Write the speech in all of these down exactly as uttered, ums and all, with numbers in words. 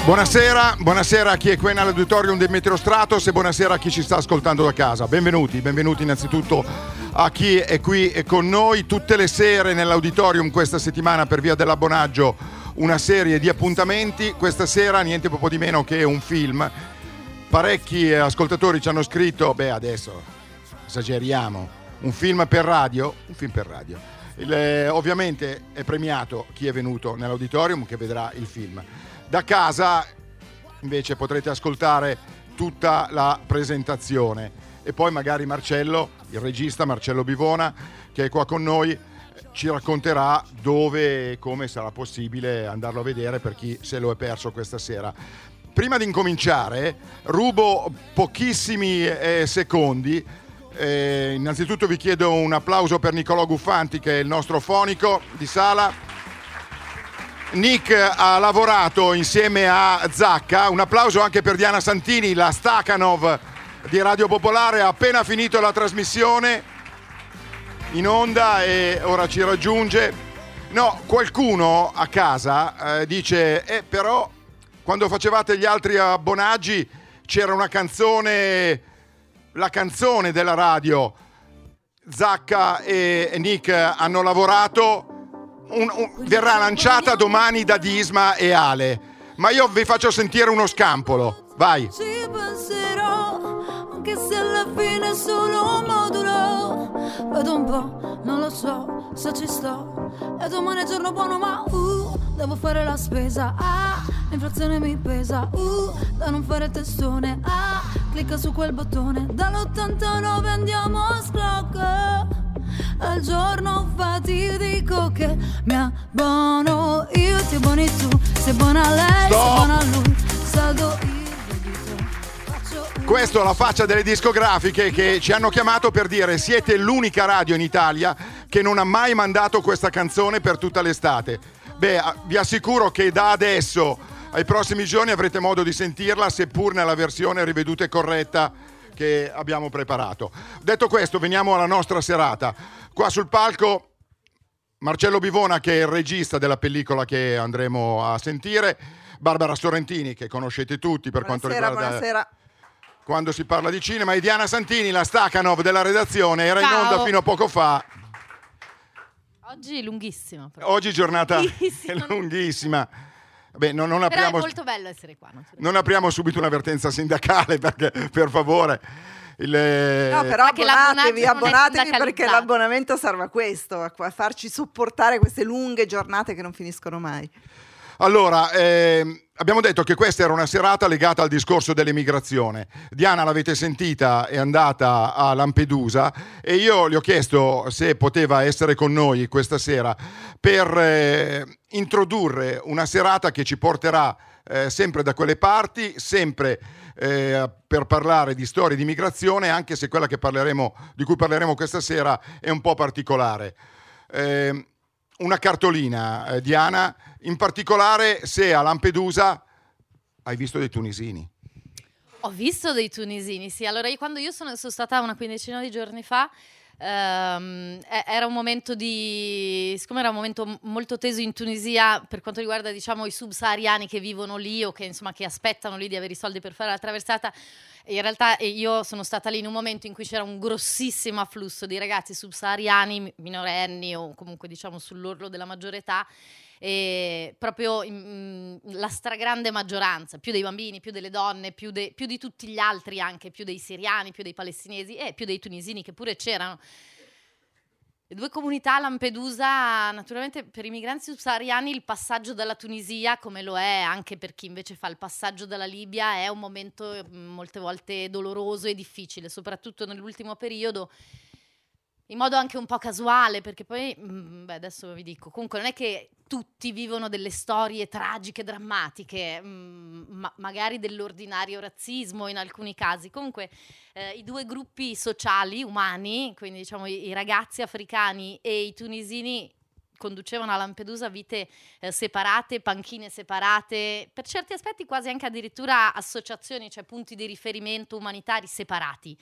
Buonasera, buonasera a chi è qui nell'auditorium del Meteostratos e buonasera a chi ci sta ascoltando da casa. Benvenuti, benvenuti innanzitutto a chi è qui con noi tutte le sere nell'auditorium questa settimana per via dell'abbonaggio, una serie di appuntamenti. Questa sera niente po' di meno che un film. Parecchi ascoltatori ci hanno scritto, beh adesso esageriamo, un film per radio, un film per radio. Il, eh, ovviamente è premiato chi è venuto nell'auditorium che vedrà il film. Da casa invece potrete ascoltare tutta la presentazione e poi magari Marcello, il regista Marcello Bivona, che è qua con noi, ci racconterà dove e come sarà possibile andarlo a vedere per chi se lo è perso questa sera. Prima di incominciare rubo pochissimi eh, secondi. Eh, innanzitutto vi chiedo un applauso per Nicolò Guffanti, che è il nostro fonico di sala. Nick ha lavorato insieme a Zacca. Un applauso anche per Diana Santini, la Stakhanov di Radio Popolare. Ha appena finito la trasmissione in onda e ora ci raggiunge. No, qualcuno a casa eh, dice eh, però quando facevate gli altri abbonaggi c'era una canzone, la canzone della radio. Zacca e Nick hanno lavorato. Un, un, verrà lanciata domani da Disma e Ale, ma io vi faccio sentire uno scampolo. Vai. Ci penserò, anche se alla fine è solo un modulo. Vedo un po', non lo so se ci sto. E domani è giorno buono, ma uh, devo fare la spesa. Ah, l'inflazione mi pesa. Uh, da non fare testone. Ah, clicca su quel bottone. Dall'ottantanove andiamo a scrocco. Al giorno fatidico che mi abbono io, ti abboni tu, sei buona lei, Stop. sei buona lui, saldo il debito, faccio un... Questo è la faccia delle discografiche che ci hanno chiamato per dire siete l'unica radio in Italia che non ha mai mandato questa canzone per tutta l'estate. Beh, vi assicuro che da adesso ai prossimi giorni avrete modo di sentirla, seppur nella versione riveduta e corretta che abbiamo preparato. Detto questo, veniamo alla nostra serata. Qua sul palco Marcello Bivona, che è il regista della pellicola che andremo a sentire, Barbara Sorrentini, che conoscete tutti per buonasera, quanto riguarda buonasera. Quando si parla di cinema, e Diana Santini, la Stakhanov della redazione, era Ciao. in onda fino a poco fa. Oggi è lunghissima. Però. Oggi giornata Lunghissima. lunghissima. Beh, non, non Però apriamo, è molto bello essere qua. non apriamo subito un'avvertenza sindacale, perché per favore. Il, No, però Anche abbonatevi, l'abbonaggio non è abbonatevi perché sindacalizzato. l'abbonamento serve a questo, a a farci sopportare queste lunghe giornate che non finiscono mai. Allora, ehm, abbiamo detto che questa era una serata legata al discorso dell'emigrazione. Diana, l'avete sentita, è andata a Lampedusa e io le ho chiesto se poteva essere con noi questa sera per eh, introdurre una serata che ci porterà eh, sempre da quelle parti, sempre eh, per parlare di storie di migrazione, anche se quella che parleremo, di cui parleremo questa sera è un po' particolare. Eh, una cartolina, eh, Diana, in particolare se a Lampedusa hai visto dei tunisini. Ho visto dei tunisini, sì. Allora, io, quando io sono, sono stata una quindicina di giorni fa, ehm, era un momento di... siccome era un momento molto teso in Tunisia per quanto riguarda, diciamo, i subsahariani che vivono lì o che, insomma, che aspettano lì di avere i soldi per fare la traversata. In realtà io sono stata lì in un momento in cui c'era un grossissimo afflusso di ragazzi subsahariani, minorenni o comunque, diciamo, sull'orlo della maggiore età, e proprio in, in, la stragrande maggioranza, più dei bambini, più delle donne, più, de, più di tutti gli altri, anche più dei siriani, più dei palestinesi e più dei tunisini che pure c'erano. Le due comunità a Lampedusa, naturalmente per i migranti subsahariani il passaggio dalla Tunisia, come lo è anche per chi invece fa il passaggio dalla Libia, è un momento molte volte doloroso e difficile, soprattutto nell'ultimo periodo, in modo anche un po' casuale, perché poi, beh, adesso vi dico, comunque non è che tutti vivono delle storie tragiche, drammatiche, ma magari dell'ordinario razzismo in alcuni casi. Comunque eh, i due gruppi sociali, umani, quindi diciamo i, i ragazzi africani e i tunisini, conducevano a Lampedusa vite eh, separate, panchine separate, per certi aspetti quasi anche addirittura associazioni, cioè punti di riferimento umanitari separati.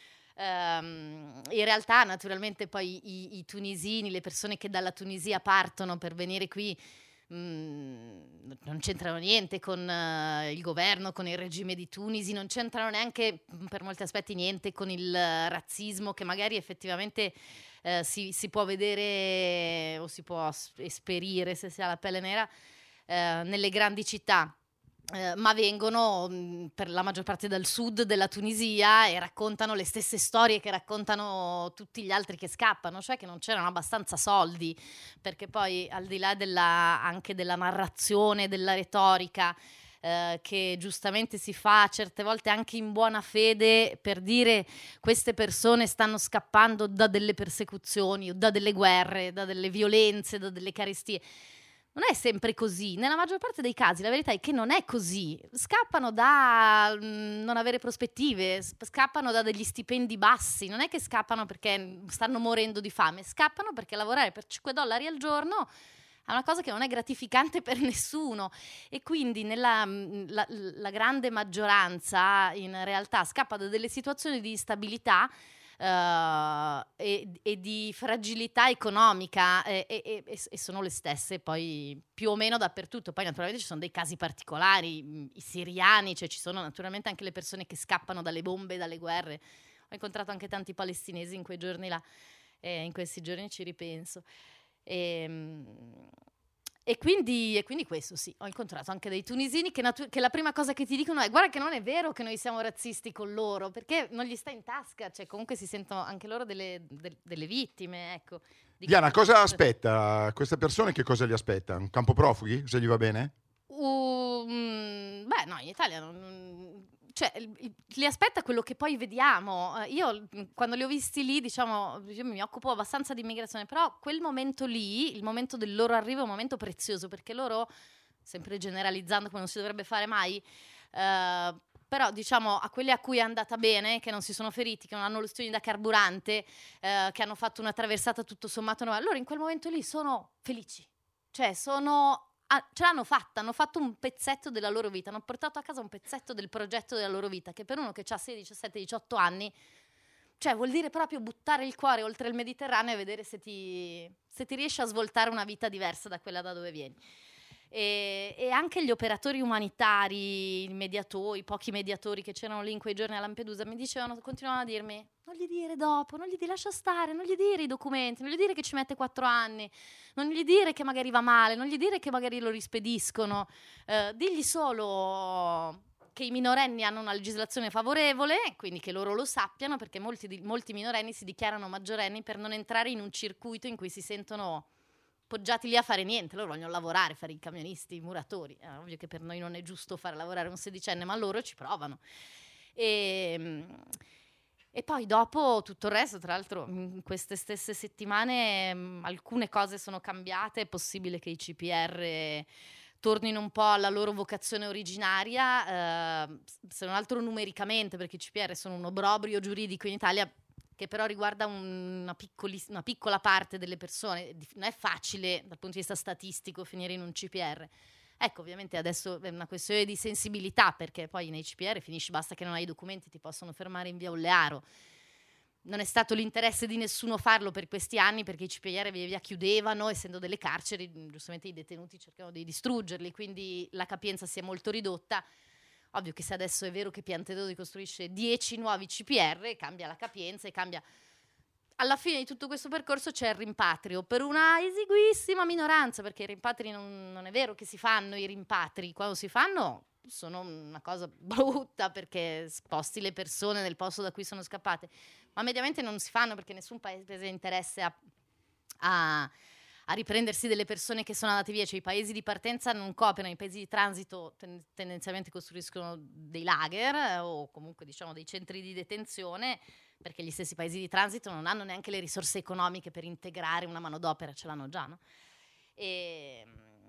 Um, in realtà naturalmente poi i, i tunisini, le persone che dalla Tunisia partono per venire qui mh, non c'entrano niente con uh, il governo, con il regime di Tunisi, non c'entrano neanche per molti aspetti niente con il uh, razzismo che magari effettivamente uh, si, si può vedere o si può esperire se si ha la pelle nera uh, nelle grandi città. Uh, ma vengono mh, per la maggior parte dal sud della Tunisia e raccontano le stesse storie che raccontano tutti gli altri che scappano, cioè che non c'erano abbastanza soldi, perché poi al di là della, anche della narrazione, della retorica uh, che giustamente si fa certe volte anche in buona fede per dire queste persone stanno scappando da delle persecuzioni, da delle guerre, da delle violenze, da delle carestie. Non è sempre così, nella maggior parte dei casi la verità è che non è così, scappano da mh, non avere prospettive, scappano da degli stipendi bassi, non è che scappano perché stanno morendo di fame, scappano perché lavorare per cinque dollari al giorno è una cosa che non è gratificante per nessuno e quindi nella, la, la grande maggioranza in realtà scappa da delle situazioni di instabilità Uh, e, e di fragilità economica e, e, e sono le stesse poi più o meno dappertutto. Poi naturalmente ci sono dei casi particolari, i siriani, cioè ci sono naturalmente anche le persone che scappano dalle bombe, dalle guerre. Ho incontrato anche tanti palestinesi in quei giorni là e in questi giorni ci ripenso e, E quindi, e quindi questo sì, ho incontrato anche dei tunisini che, natu- che la prima cosa che ti dicono è guarda che non è vero che noi siamo razzisti con loro, perché non gli sta in tasca, cioè comunque si sentono anche loro delle, de- delle vittime, ecco. Diana, cosa aspetta? Queste persone che cosa gli aspetta? Un campo profughi, se gli va bene? Uh, mm, beh no, in Italia non... Cioè, li aspetta quello che poi vediamo. Io, quando li ho visti lì, diciamo, io mi occupo abbastanza di immigrazione, però quel momento lì, il momento del loro arrivo è un momento prezioso, perché loro, sempre generalizzando come non si dovrebbe fare mai, eh, però diciamo a quelli a cui è andata bene, che non si sono feriti, che non hanno l'ustioni da carburante, eh, che hanno fatto una traversata tutto sommato nuova, loro in quel momento lì sono felici. Cioè, sono... Ah, ce l'hanno fatta, hanno fatto un pezzetto della loro vita, hanno portato a casa un pezzetto del progetto della loro vita, che per uno che ha sedici, diciassette, diciotto anni, cioè vuol dire proprio buttare il cuore oltre il Mediterraneo e vedere se ti, se ti riesci a svoltare una vita diversa da quella da dove vieni. E, e anche gli operatori umanitari, i mediatori, i pochi mediatori che c'erano lì in quei giorni a Lampedusa mi dicevano, continuavano a dirmi non gli dire dopo, non gli dire lascia stare, non gli dire i documenti, non gli dire che ci mette quattro anni, non gli dire che magari va male, non gli dire che magari lo rispediscono, eh, digli solo che i minorenni hanno una legislazione favorevole, quindi che loro lo sappiano, perché molti, di, molti minorenni si dichiarano maggiorenni per non entrare in un circuito in cui si sentono poggiati lì a fare niente. Loro vogliono lavorare, fare i camionisti, i muratori. È ovvio che per noi non è giusto fare lavorare un sedicenne, ma loro ci provano. E, e poi dopo tutto il resto, tra l'altro in queste stesse settimane mh, alcune cose sono cambiate, è possibile che i C P R tornino un po' alla loro vocazione originaria, eh, se non altro numericamente, perché i C P R sono un obbrobrio giuridico in Italia che però riguarda una, una piccola parte delle persone. Non è facile dal punto di vista statistico finire in un C P R. Ecco, ovviamente adesso è una questione di sensibilità, perché poi nei C P R finisci, basta che non hai i documenti, ti possono fermare in via Ollearo. Non è stato l'interesse di nessuno farlo per questi anni, perché i C P R via via chiudevano, essendo delle carceri, giustamente i detenuti cercavano di distruggerli, quindi la capienza si è molto ridotta. Ovvio che se adesso è vero che Piantedosi costruisce dieci nuovi C P R, cambia la capienza e cambia. Alla fine di tutto questo percorso c'è il rimpatrio per una esiguissima minoranza, perché i rimpatri non, non è vero che si fanno i rimpatri, quando si fanno sono una cosa brutta perché sposti le persone nel posto da cui sono scappate, ma mediamente non si fanno perché nessun paese ha interesse a, a a riprendersi delle persone che sono andate via, cioè i paesi di partenza non cooperano, i paesi di transito ten- tendenzialmente costruiscono dei lager eh, o comunque diciamo dei centri di detenzione, perché gli stessi paesi di transito non hanno neanche le risorse economiche per integrare una manodopera, ce l'hanno già, no? E,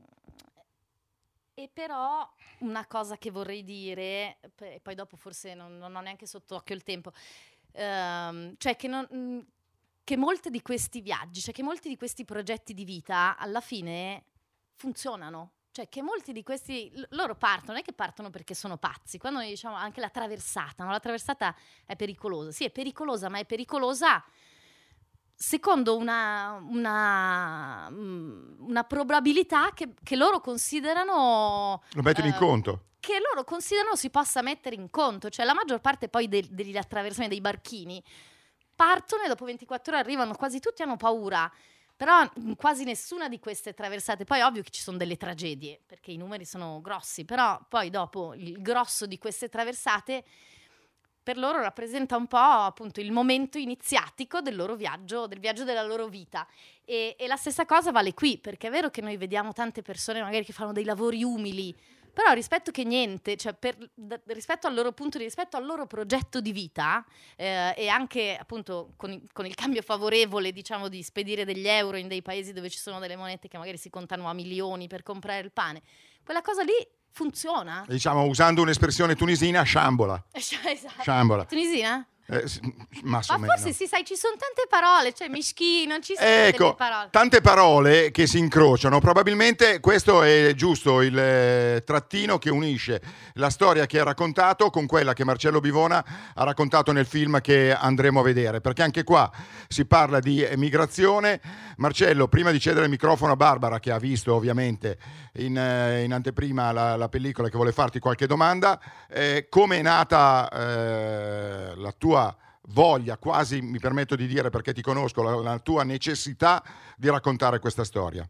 e però una cosa che vorrei dire, e poi dopo forse non, non ho neanche sott'occhio il tempo, ehm, cioè che non... che molti di questi viaggi, cioè che molti di questi progetti di vita alla fine funzionano, cioè che molti di questi, l- loro partono, non è che partono perché sono pazzi, quando noi diciamo anche la traversata, no? La traversata è pericolosa, sì è pericolosa, ma è pericolosa secondo una, una, una probabilità che, che loro considerano... Lo mettono eh, in conto. Che loro considerano si possa mettere in conto. Cioè la maggior parte poi de- degli attraversamenti dei barchini partono e dopo ventiquattro ore arrivano, quasi tutti hanno paura. Però quasi nessuna di queste traversate, poi ovvio che ci sono delle tragedie, perché i numeri sono grossi, però poi dopo il grosso di queste traversate per loro rappresenta un po' appunto il momento iniziatico del loro viaggio, del viaggio della loro vita. E, e la stessa cosa vale qui, perché è vero che noi vediamo tante persone magari che fanno dei lavori umili, però rispetto che niente, cioè per, d- rispetto al loro punto di rispetto al loro progetto di vita eh, e anche appunto con, i- con il cambio favorevole, diciamo, di spedire degli euro in dei paesi dove ci sono delle monete che magari si contano a milioni per comprare il pane, quella cosa lì funziona. Diciamo, usando un'espressione tunisina, sciambola. Esatto. Sciambola. Tunisina? Eh, sì, ma Ma forse sì, sai, ci sono tante parole, cioè mischino, ci sono ecco, delle parole. Tante parole che si incrociano. Probabilmente questo è giusto il eh, trattino che unisce la storia che ha raccontato con quella che Marcello Bivona ha raccontato nel film che andremo a vedere, perché anche qua si parla di emigrazione. Marcello, prima di cedere il microfono a Barbara, che ha visto ovviamente in, eh, in anteprima la, la pellicola, che vuole farti qualche domanda, eh, come è nata eh, la tua voglia, quasi mi permetto di dire perché ti conosco, la, la tua necessità di raccontare questa storia?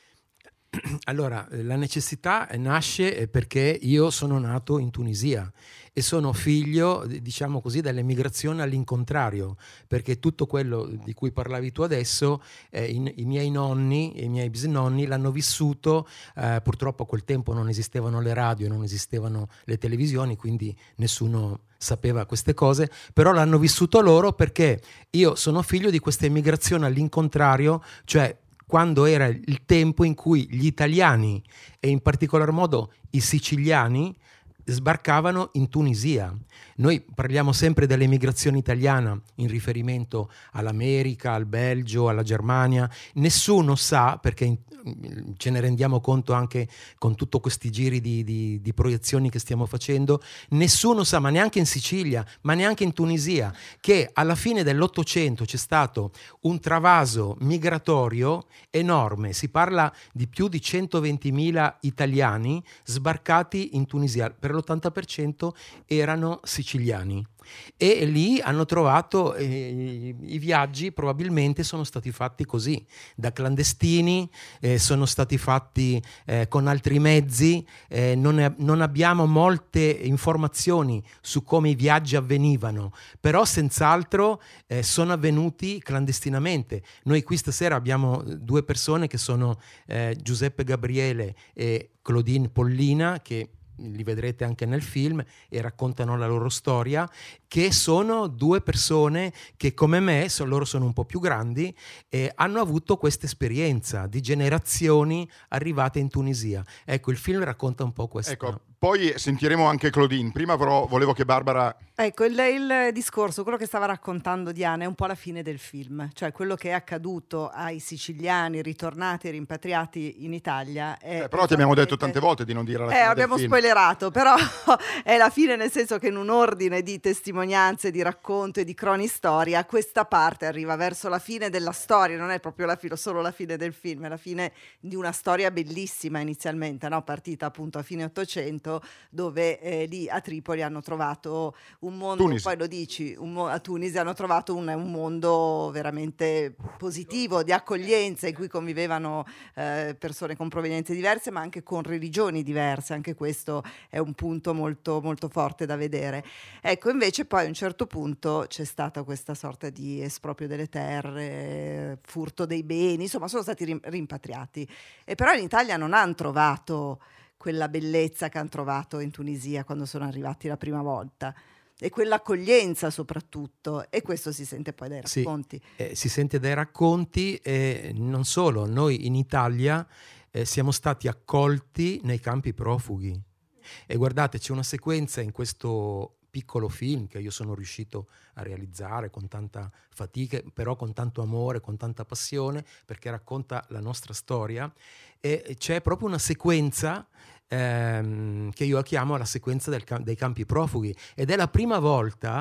Allora, la necessità nasce perché io sono nato in Tunisia e sono figlio, diciamo così, dell'emigrazione all'incontrario, perché tutto quello di cui parlavi tu adesso, eh, in, i miei nonni e i miei bisnonni l'hanno vissuto, eh, purtroppo a quel tempo non esistevano le radio, non esistevano le televisioni, quindi nessuno sapeva queste cose, però l'hanno vissuto loro perché io sono figlio di questa emigrazione all'incontrario, cioè quando era il tempo in cui gli italiani e in particolar modo i siciliani sbarcavano in Tunisia. Noi parliamo sempre dell'emigrazione italiana in riferimento all'America, al Belgio, alla Germania. Nessuno sa, perché in, ce ne rendiamo conto anche con tutti questi giri di, di, di proiezioni che stiamo facendo, nessuno sa, ma neanche in Sicilia, ma neanche in Tunisia, che alla fine dell'Ottocento c'è stato un travaso migratorio enorme. Si parla di più di centoventimila italiani sbarcati in Tunisia, per l'ottanta per cento erano siciliani. E lì hanno trovato eh, i viaggi probabilmente sono stati fatti così, da clandestini, eh, sono stati fatti eh, con altri mezzi, eh, non, è, non abbiamo molte informazioni su come i viaggi avvenivano, però senz'altro eh, sono avvenuti clandestinamente. Noi qui stasera abbiamo due persone che sono eh, Giuseppe Gabriele e Claudine Pollina, che li vedrete anche nel film e raccontano la loro storia, che sono due persone che come me, so, loro sono un po' più grandi e hanno avuto questa esperienza di generazioni arrivate in Tunisia. Ecco, il film racconta un po' questo. Ecco, poi sentiremo anche Claudine. Prima però volevo che Barbara... Ecco, il, il discorso, quello che stava raccontando Diana è un po' la fine del film, cioè quello che è accaduto ai siciliani ritornati e rimpatriati in Italia. È eh, però ti abbiamo detto tante volte di non dire la eh, fine del abbiamo film. spoilerato, però è la fine nel senso che in un ordine di testimonianze, di racconto e di cronistoria questa parte arriva verso la fine della storia, non è proprio la fine, solo la fine del film, è la fine di una storia bellissima inizialmente, no? Partita appunto a fine Ottocento, dove eh, lì a Tripoli hanno trovato un mondo, Tunisi. poi lo dici, un mo- a Tunisi hanno trovato un, un mondo veramente positivo, di accoglienza, in cui convivevano eh, persone con provenienze diverse ma anche con religioni diverse. Anche questo è un punto molto, molto forte da vedere. Ecco, invece poi a un certo punto c'è stata questa sorta di esproprio delle terre, furto dei beni, insomma sono stati rim- rimpatriati e però in Italia non hanno trovato quella bellezza che hanno trovato in Tunisia quando sono arrivati la prima volta, e quell'accoglienza soprattutto, e questo si sente poi dai racconti. Sì, eh, si sente dai racconti e non solo, noi in Italia eh, siamo stati accolti nei campi profughi e guardate, c'è una sequenza in questo piccolo film che io sono riuscito a realizzare con tanta fatica, però con tanto amore, con tanta passione, perché racconta la nostra storia, e c'è proprio una sequenza ehm, che io chiamo la sequenza del, dei campi profughi, ed è la prima volta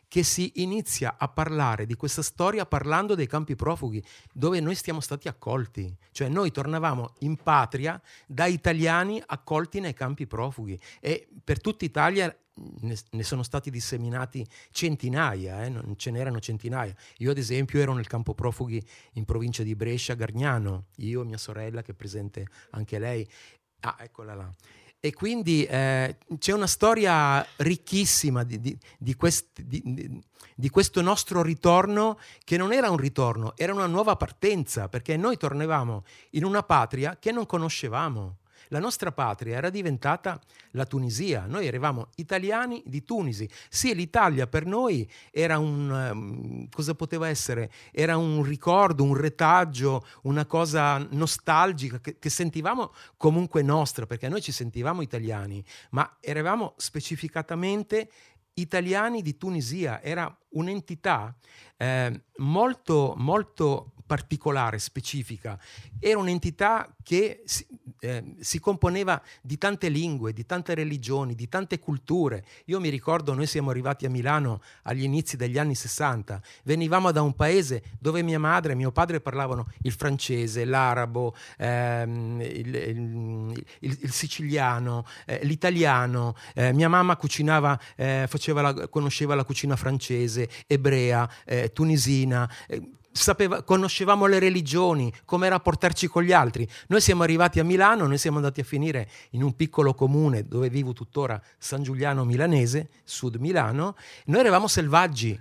che si inizia a parlare di questa storia parlando dei campi profughi, dove noi siamo stati accolti. Cioè noi tornavamo in patria da italiani accolti nei campi profughi, e per tutta Italia ne, ne sono stati disseminati centinaia, eh? Non ce n'erano centinaia. Io ad esempio ero nel campo profughi in provincia di Brescia, Gargnano, io e mia sorella, che è presente anche lei. Ah, eccola là. E quindi eh, c'è una storia ricchissima di, di, di, quest, di, di questo nostro ritorno, che non era un ritorno, era una nuova partenza, perché noi tornavamo in una patria che non conoscevamo. La nostra patria era diventata la Tunisia, noi eravamo italiani di Tunisi. Sì, l'Italia per noi era un, um, cosa poteva essere? Era un ricordo, un retaggio, una cosa nostalgica che, che sentivamo comunque nostra, perché noi ci sentivamo italiani, ma eravamo specificatamente italiani di Tunisia. Era un'entità eh, molto, molto particolare, specifica. Era un'entità che si, eh, si componeva di tante lingue, di tante religioni, di tante culture. Io mi ricordo, noi siamo arrivati a Milano agli inizi degli anni sessanta, venivamo da un paese dove mia madre e mio padre parlavano il francese, l'arabo, ehm, il, il, il, il siciliano, eh, l'italiano, eh, mia mamma cucinava, eh, faceva la, conosceva la cucina francese, ebrea, eh, tunisina, eh, Sapeva, conoscevamo le religioni, come rapportarci con gli altri. Noi siamo arrivati a Milano, noi siamo andati a finire in un piccolo comune dove vivo tuttora, San Giuliano Milanese, sud Milano. Noi eravamo selvaggi,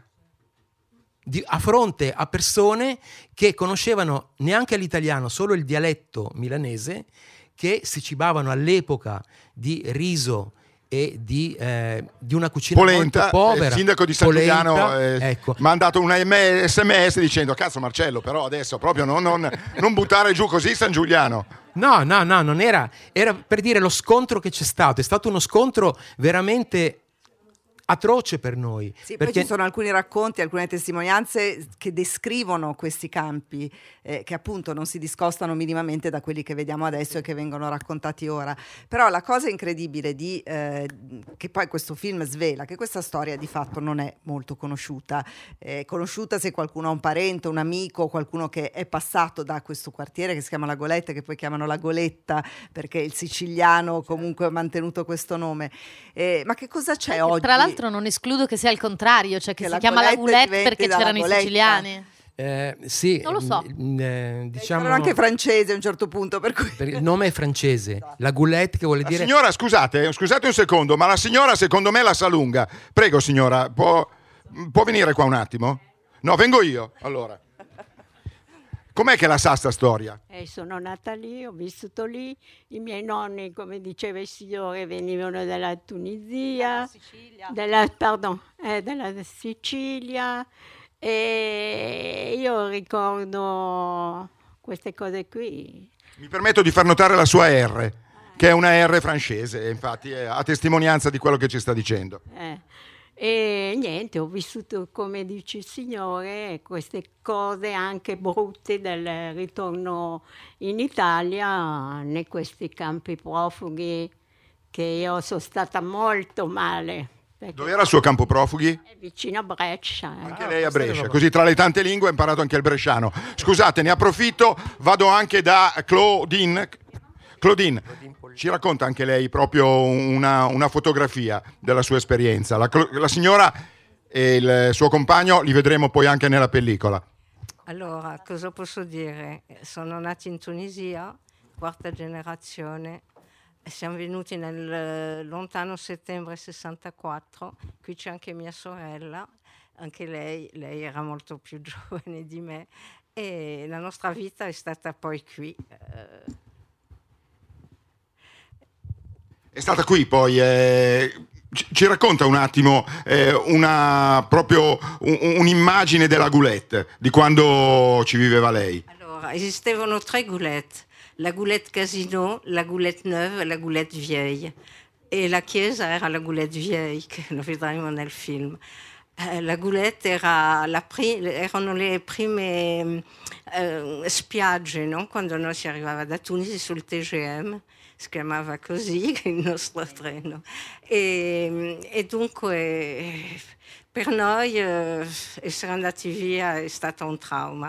di, a fronte a persone che conoscevano neanche l'italiano, solo il dialetto milanese, che si cibavano all'epoca di riso e di, eh, di una cucina polenta, molto povera. Il sindaco di San Giuliano polenta, eh, ecco. mi ha mandato un S M S dicendo: cazzo Marcello, però adesso proprio non, non, non buttare giù così San Giuliano. No, no, no, non era, era per dire lo scontro che c'è stato, è stato uno scontro veramente atroce per noi. Sì, perché... poi ci sono alcuni racconti, alcune testimonianze che descrivono questi campi eh, che appunto non si discostano minimamente da quelli che vediamo adesso e che vengono raccontati ora. Però la cosa incredibile di eh, che poi questo film svela che questa storia di fatto non è molto conosciuta. È conosciuta se qualcuno ha un parente, un amico, qualcuno che è passato da questo quartiere che si chiama La Goletta, che poi chiamano La Goletta perché il siciliano comunque ha mantenuto questo nome. Eh, ma che cosa c'è oggi? Tra l'altro non escludo che sia il contrario, cioè che, che si la chiama La Golette Goulette perché diventi c'erano i Goletta. siciliani. Eh, sì, Non lo so. Eh, diciamo, Erano anche francesi a un certo punto, per cui... per il nome è francese, La Goulette, che vuole La dire... signora, scusate, scusate un secondo, ma la signora secondo me la sa lunga. Prego signora, può, può venire qua un attimo? No, vengo io, allora. Com'è che la sa sta storia? Eh, sono nata lì, ho vissuto lì, i miei nonni, come diceva il signore, venivano dalla Tunisia, Sicilia. della, pardon, eh, dalla Sicilia, e io ricordo queste cose qui. Mi permetto di far notare la sua R, che è una R francese, infatti è a testimonianza di quello che ci sta dicendo. Eh. E niente, ho vissuto, come dice il signore, queste cose anche brutte del ritorno in Italia, in questi campi profughi, che io sono stata molto male. Dove era il suo campo profughi? È vicino a Brescia. Anche eh. lei a Brescia, così tra le tante lingue ha imparato anche il bresciano. Scusate, ne approfitto, vado anche da Claudine. Claudine, ci racconta anche lei proprio una, una fotografia della sua esperienza. La, la signora e il suo compagno li vedremo poi anche nella pellicola. Allora, cosa posso dire? Sono nati in Tunisia, quarta generazione. Siamo venuti nel lontano settembre sessantaquattro. Qui c'è anche mia sorella, anche lei, lei era molto più giovane di me. E la nostra vita è stata poi qui. Eh, È stata qui poi, eh, ci, ci racconta un attimo eh, una, proprio un, un'immagine della Goulette, di quando ci viveva lei. Allora, esistevano tre Goulettes, la Goulette Casino, la Goulette Neuve e la Goulette Vieille. E la chiesa era la Goulette Vieille, che lo vedremo nel film. Eh, la Goulette era la pri- erano le prime eh, spiagge, no? Quando noi si arrivava da Tunisi sul T G M. si chiamava così il nostro treno. E, e dunque per noi eh, essere andati via è stato un trauma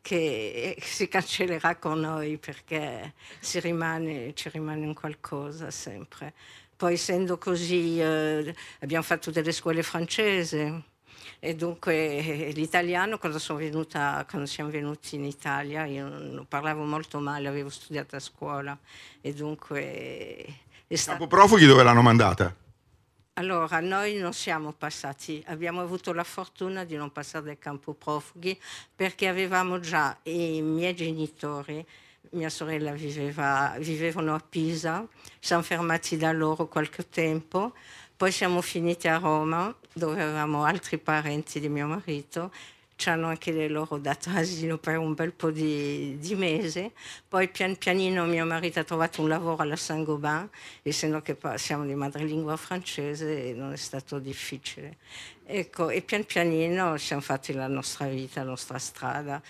che si cancellerà con noi, perché si rimane, ci rimane un qualcosa sempre. Poi essendo così eh, abbiamo fatto delle scuole francesi e dunque eh, l'italiano quando, sono venuta, quando siamo venuti in Italia io non parlavo molto male, avevo studiato a scuola e dunque... È stato... Campo profughi dove l'hanno mandata? Allora, noi non siamo passati, abbiamo avuto la fortuna di non passare del campo profughi perché avevamo già i miei genitori, mia sorella viveva, vivevano a Pisa, siamo fermati da loro qualche tempo, poi siamo finiti a Roma dove avevamo altri parenti di mio marito, ci hanno anche le loro dato asilo per un bel po' di, di mesi, poi pian pianino mio marito ha trovato un lavoro alla Saint-Gobain, essendo che siamo di madrelingua francese non è stato difficile. Ecco, e pian pianino siamo fatti la nostra vita, la nostra strada.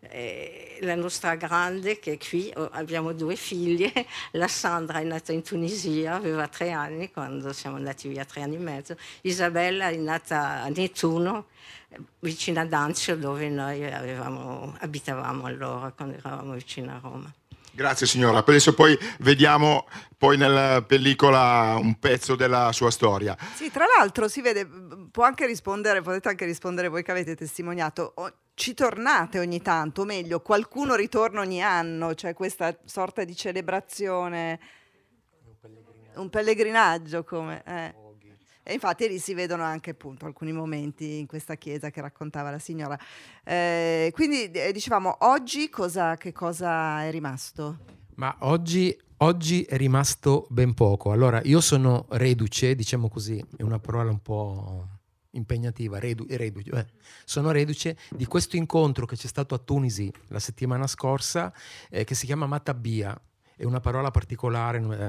Eh, la nostra grande che è qui, abbiamo due figlie, la Sandra è nata in Tunisia, aveva tre anni quando siamo andati via, tre anni e mezzo, Isabella è nata a Nettuno, vicino ad Anzio, dove noi avevamo, abitavamo allora quando eravamo vicino a Roma. Grazie signora, adesso poi vediamo poi nella pellicola un pezzo della sua storia. Sì, tra l'altro si vede, può anche rispondere, potete anche rispondere voi che avete testimoniato, ci tornate ogni tanto, o meglio, qualcuno ritorna ogni anno, cioè questa sorta di celebrazione, un pellegrinaggio, un pellegrinaggio come... Eh. E infatti lì si vedono anche appunto alcuni momenti in questa chiesa che raccontava la signora. Eh, quindi eh, dicevamo, oggi cosa, che cosa è rimasto? Ma oggi, oggi è rimasto ben poco. Allora, io sono reduce, diciamo così, è una parola un po' impegnativa, redu, reduce, eh. sono reduce di questo incontro che c'è stato a Tunisi la settimana scorsa, eh, che si chiama Matabia, è una parola particolare, eh,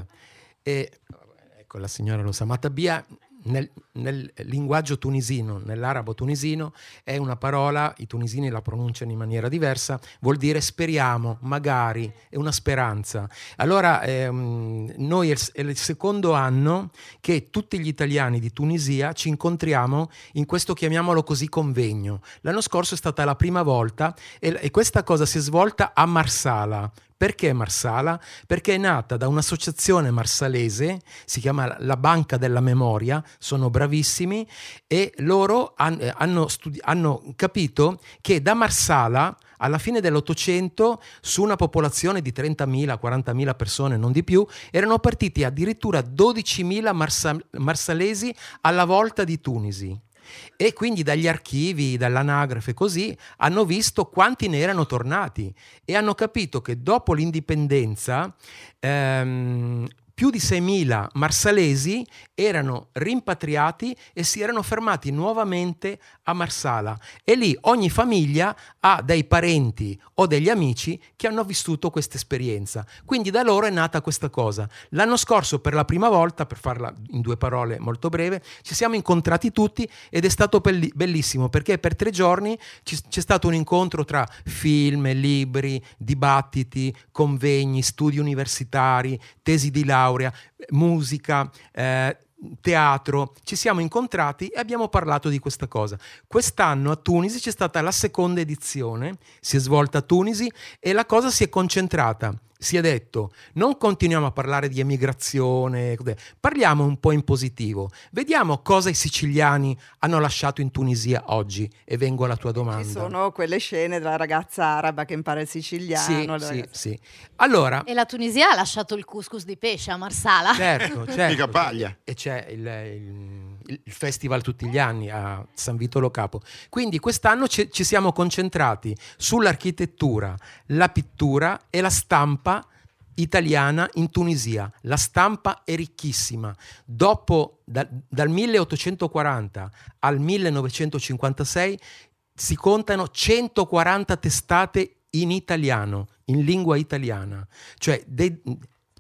e ecco la signora lo sa, Matabia nel, nel linguaggio tunisino, nell'arabo tunisino, è una parola, i tunisini la pronunciano in maniera diversa, vuol dire speriamo, magari, è una speranza. Allora ehm, noi è il secondo anno che tutti gli italiani di Tunisia ci incontriamo in questo, chiamiamolo così, convegno. L'anno scorso è stata la prima volta e, e questa cosa si è svolta a Marsala. Perché Marsala? Perché è nata da un'associazione marsalese, si chiama la Banca della Memoria, sono bravissimi, e loro han, hanno, studi- hanno capito che da Marsala alla fine dell'Ottocento, su una popolazione di trentamila quarantamila persone, non di più, erano partiti addirittura dodicimila marsa- marsalesi alla volta di Tunisi. E quindi dagli archivi, dall'anagrafe così, hanno visto quanti ne erano tornati e hanno capito che dopo l'indipendenza ehm, più di seimila marsalesi erano rimpatriati e si erano fermati nuovamente a Marsala, e lì ogni famiglia ha dei parenti o degli amici che hanno vissuto questa esperienza. Quindi da loro è nata questa cosa. L'anno scorso, per la prima volta, per farla in due parole molto breve, ci siamo incontrati tutti ed è stato bellissimo, perché per tre giorni c'è stato un incontro tra film, libri, dibattiti, convegni, studi universitari, tesi di laurea, musica, eh, teatro. Ci siamo incontrati e abbiamo parlato di questa cosa. Quest'anno a Tunisi c'è stata la seconda edizione, si è svolta a Tunisi e la cosa si è concentrata. Si è detto, non continuiamo a parlare di emigrazione, parliamo un po' in positivo, vediamo cosa i siciliani hanno lasciato in Tunisia oggi, e vengo alla tua domanda. Ci sono quelle scene della ragazza araba che impara il siciliano. Sì, ragazza... sì, sì. Allora, e la Tunisia ha lasciato il couscous di pesce a Marsala. Certo, certo. Mica paglia. E c'è il, il, il festival tutti gli anni a San Vito Lo Capo. Quindi quest'anno ci, ci siamo concentrati sull'architettura, la pittura e la stampa italiana in Tunisia. La stampa è ricchissima. Dopo, da, dal milleottocentoquaranta al millenovecentocinquantasei si contano centoquaranta testate in italiano, in lingua italiana. Cioè dei,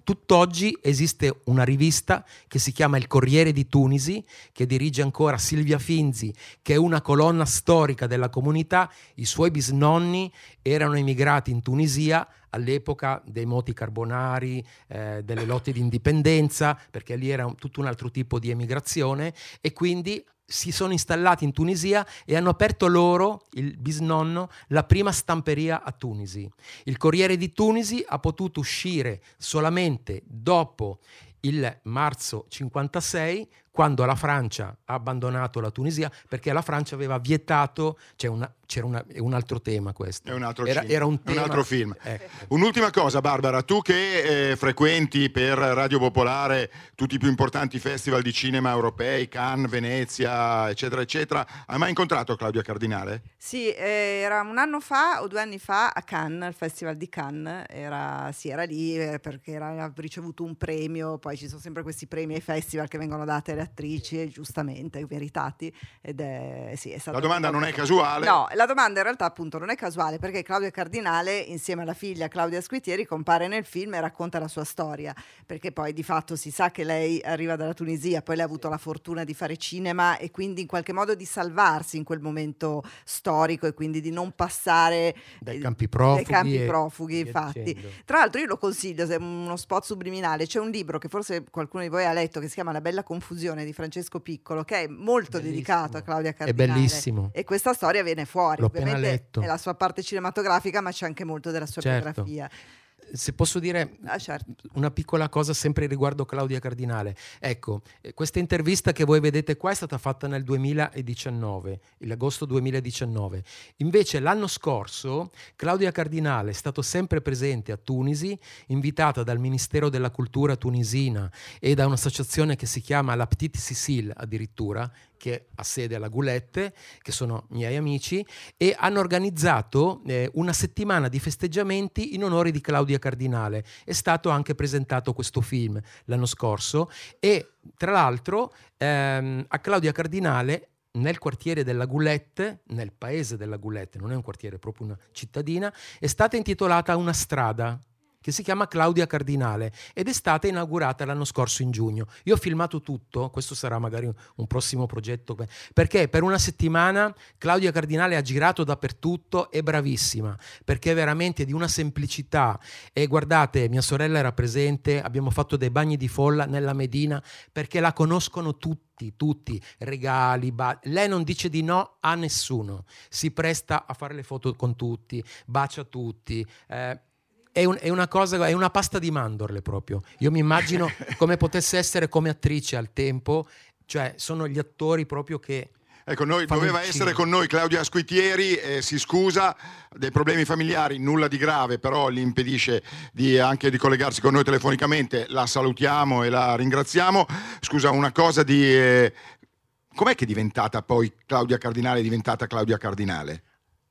tutt'oggi esiste una rivista che si chiama Il Corriere di Tunisi, che dirige ancora Silvia Finzi, che è una colonna storica della comunità. I suoi bisnonni erano emigrati in Tunisia all'epoca dei moti carbonari, eh, delle lotte di indipendenza, perché lì era un, tutto un altro tipo di emigrazione, e quindi si sono installati in Tunisia e hanno aperto loro, il bisnonno, la prima stamperia a Tunisi. Il Corriere di Tunisi ha potuto uscire solamente dopo il marzo cinquantasei, quando la Francia ha abbandonato la Tunisia, perché la Francia aveva vietato, c'è una, c'era una, è un altro tema questo. È un altro, era, film. era un, È un tema, altro film. Ecco. Un'ultima cosa, Barbara, tu che eh, frequenti per Radio Popolare tutti i più importanti festival di cinema europei, Cannes, Venezia, eccetera, eccetera, hai mai incontrato Claudia Cardinale? Sì, eh, era un anno fa o due anni fa a Cannes, al Festival di Cannes, era, sì, era lì eh, perché era, aveva ricevuto un premio, poi ci sono sempre questi premi ai festival che vengono date alle attrici, giustamente, meritati, ed è, sì, è stato La domanda non è casuale? No, la domanda in realtà appunto non è casuale, perché Claudia Cardinale, insieme alla figlia Claudia Squitieri, compare nel film e racconta la sua storia, perché poi di fatto si sa che lei arriva dalla Tunisia, poi lei ha avuto la fortuna di fare cinema e quindi in qualche modo di salvarsi in quel momento storico e quindi di non passare dai campi profughi, dai campi e, profughi infatti. Dicendo. Tra l'altro io lo consiglio, è uno spot subliminale, c'è un libro che forse qualcuno di voi ha letto che si chiama La bella confusione di Francesco Piccolo, che è molto bellissimo. dedicato a Claudia Cardinale. È bellissimo. E questa storia viene fuori. L'ho Ovviamente appena letto. è la sua parte cinematografica, ma c'è anche molto della sua certo. biografia. Se posso dire ah, certo. una piccola cosa sempre riguardo Claudia Cardinale. Ecco, questa intervista che voi vedete qua è stata fatta nel duemiladiciannove, l'agosto duemiladiciannove. Invece l'anno scorso Claudia Cardinale è stato sempre presente a Tunisi, invitata dal Ministero della Cultura tunisina e da un'associazione che si chiama La Petite Sicile addirittura, che ha sede alla Goulette, che sono miei amici, e hanno organizzato eh, una settimana di festeggiamenti in onore di Claudia Cardinale. È stato anche presentato questo film l'anno scorso e tra l'altro ehm, a Claudia Cardinale nel quartiere della Goulette, nel paese della Goulette, non è un quartiere, è proprio una cittadina, è stata intitolata una strada che si chiama Claudia Cardinale ed è stata inaugurata l'anno scorso in giugno. Io ho filmato tutto, questo sarà magari un, un prossimo progetto, perché per una settimana Claudia Cardinale ha girato dappertutto, è bravissima, perché è veramente di una semplicità. E guardate, mia sorella era presente, abbiamo fatto dei bagni di folla nella Medina, perché la conoscono tutti, tutti, regali, ba- lei non dice di no a nessuno, si presta a fare le foto con tutti, bacia tutti, eh, È, un, è una cosa, è una pasta di mandorle proprio. Io mi immagino come potesse essere come attrice al tempo, cioè sono gli attori proprio che... Ecco, noi doveva essere con noi Claudia Squitieri, eh, si scusa dei problemi familiari, nulla di grave, però gli impedisce di, anche di collegarsi con noi telefonicamente. La salutiamo e la ringraziamo. Scusa, una cosa di... Eh, com'è che è diventata poi Claudia Cardinale, è diventata Claudia Cardinale?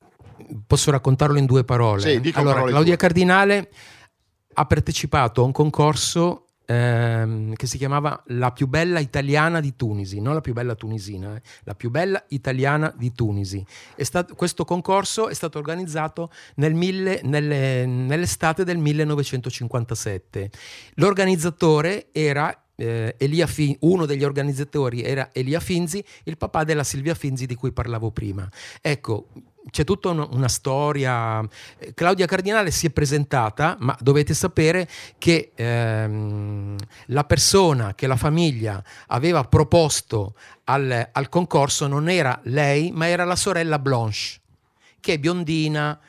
Posso raccontarlo in due parole? Sì, dico allora, parole Claudia tue. Cardinale ha partecipato a un concorso ehm, che si chiamava La più bella italiana di Tunisi, non la più bella tunisina, eh, la più bella italiana di Tunisi. È stato, questo concorso è stato organizzato nel mille, nelle, nell'estate del millenovecentocinquantasette. L'organizzatore era Eh, Elia Fin- uno degli organizzatori era Elia Finzi, il papà della Silvia Finzi di cui parlavo prima. Ecco, c'è tutta un, una storia. Claudia Cardinale si è presentata, ma dovete sapere che ehm, la persona che la famiglia aveva proposto al, al concorso non era lei, ma era la sorella Blanche, che è biondina.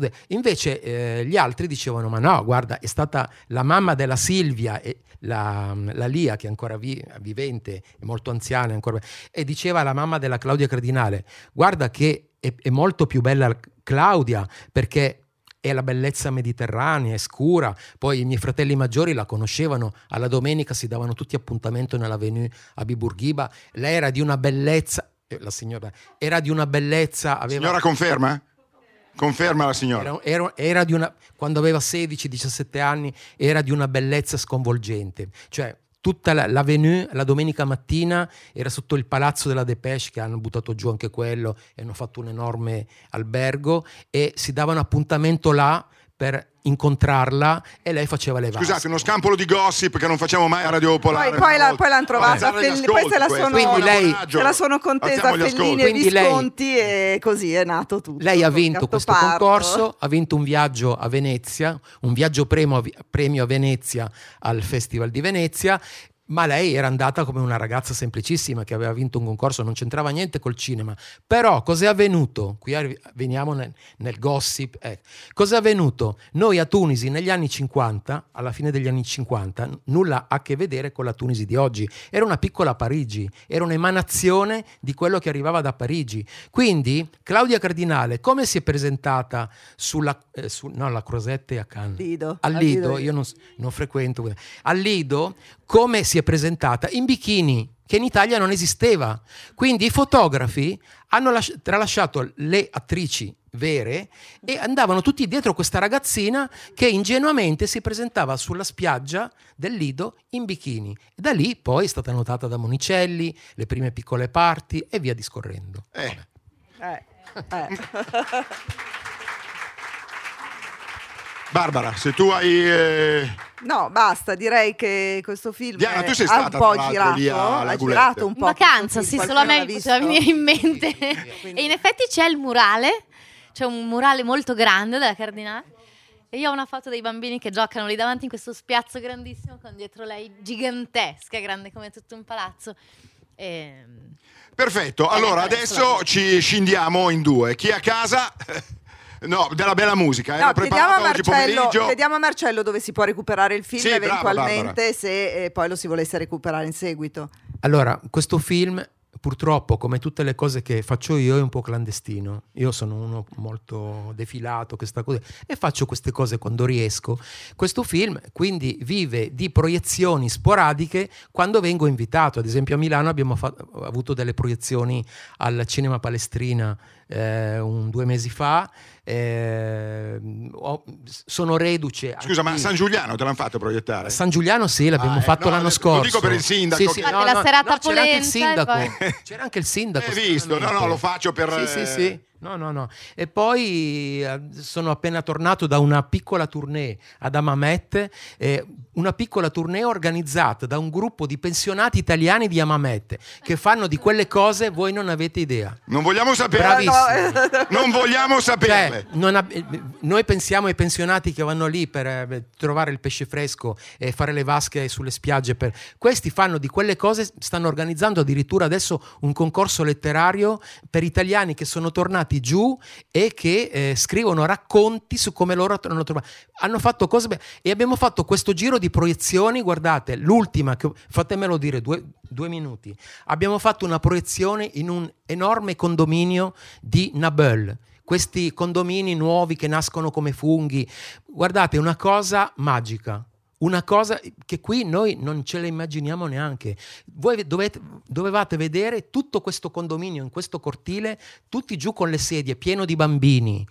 Invece eh, gli altri dicevano: ma no, guarda, è stata la mamma della Silvia e la, la Lia, che è ancora vi, vivente, è molto anziana ancora, e diceva alla mamma della Claudia Cardinale: guarda che è, è molto più bella Claudia, perché è la bellezza mediterranea, è scura. Poi i miei fratelli maggiori la conoscevano, alla domenica si davano tutti appuntamento nell'avenue Abi Bourguiba. Lei era di una bellezza, la signora era di una bellezza, aveva... Signora conferma? Conferma la signora. Era, era, era di una, quando aveva sedici diciassette anni era di una bellezza sconvolgente. Cioè tutta la, l'avenue la domenica mattina era sotto il palazzo della Dépêche, che hanno buttato giù anche quello e hanno fatto un enorme albergo, e si davano appuntamento là per incontrarla e lei faceva le vasche. Scusate, uno scampolo di gossip che non facciamo mai a Radio Popolare. Poi, poi, la, poi l'hanno trovata, Felli, poi se la sono, Quindi lei, se la sono contesa Fellini e Visconti lei, e così è nato tutto. Lei ha vinto questo concorso, ha vinto un viaggio a Venezia, un viaggio premio, premio a Venezia al Festival di Venezia. Ma lei era andata come una ragazza semplicissima che aveva vinto un concorso, non c'entrava niente col cinema. Però cos'è avvenuto? Qui veniamo nel, nel gossip. Eh. Cos'è avvenuto? Noi a Tunisi negli anni cinquanta, alla fine degli anni cinquanta, nulla a che vedere con la Tunisi di oggi. Era una piccola Parigi, era un'emanazione di quello che arrivava da Parigi. Quindi Claudia Cardinale, come si è presentata sulla... Eh, su, no, la Croisette a Cannes? Lido. Al Lido, io non, non frequento. Al Lido, come si è presentata? In bikini, che in Italia non esisteva. Quindi i fotografi hanno lasci- tralasciato le attrici vere e andavano tutti dietro questa ragazzina che ingenuamente si presentava sulla spiaggia del Lido in bikini. E da lì poi è stata notata da Monicelli, le prime piccole parti e via discorrendo. Eh. Eh. Eh. Barbara, se tu hai... Eh... No, basta, direi che questo film Diana, tu sei ha stata, un po' tra l'altro, girato, lì a- alla ha Gulette. girato un po'. In vacanza, questo sì, film, solo a me qualcuno l'ha poteva visto? venire in mente. Quindi- E in effetti c'è il murale, c'è un murale molto grande della Cardinale. E io ho una foto dei bambini che giocano lì davanti in questo spiazzo grandissimo con dietro lei gigantesca, grande come tutto un palazzo. E... Perfetto, allora adesso ci scindiamo in due. Chi è a casa... No, della bella musica, era No, chiediamo a, preparata oggi Marcello, pomeriggio. chiediamo a Marcello dove si può recuperare il film Sì, brava, eventualmente Barbara. se eh, poi lo si volesse recuperare in seguito. Allora, questo film purtroppo, come tutte le cose che faccio io, è un po' clandestino. Io sono uno molto defilato, questa cosa, e faccio queste cose quando riesco. Questo film quindi vive di proiezioni sporadiche quando vengo invitato. Ad esempio a Milano abbiamo fa- avuto delle proiezioni al Cinema Palestrina eh, un due mesi fa. Eh, ho, sono reduce. Scusa, ma a San Giuliano te l'hanno fatto proiettare? San Giuliano sì, l'abbiamo Ah, eh, fatto no, l'anno lo scorso. dico per il sindaco. Sì, sì, Infatti no, la no, serata no, c'era anche il polenta e sindaco. poi- C'era anche il sindaco. Hai visto? No, no, stranamente. lo faccio per... Sì, sì, eh, sì. No, no, no. E poi eh, sono appena tornato da una piccola tournée ad Hammamet, eh, una piccola tournée organizzata da un gruppo di pensionati italiani di Hammamet che fanno di quelle cose voi non avete idea. Non vogliamo sapere. Bravissimo. Non vogliamo saperle. Cioè, non ab- eh, noi pensiamo ai pensionati che vanno lì per eh, trovare il pesce fresco e fare le vasche sulle spiagge. Per... Questi fanno di quelle cose, stanno organizzando addirittura adesso un concorso letterario per italiani che sono tornati giù e che eh, scrivono racconti su come loro hanno trovato. Hanno fatto cose be- e abbiamo fatto questo giro di proiezioni. Guardate, l'ultima, che, fatemelo dire, due, due minuti. Abbiamo fatto una proiezione in un enorme condominio di Nabeul. Questi condomini nuovi che nascono come funghi. Guardate, una cosa magica. Una cosa che qui noi non ce la immaginiamo neanche. Voi dovete, dovevate vedere tutto questo condominio in questo cortile, tutti giù con le sedie, pieno di bambini.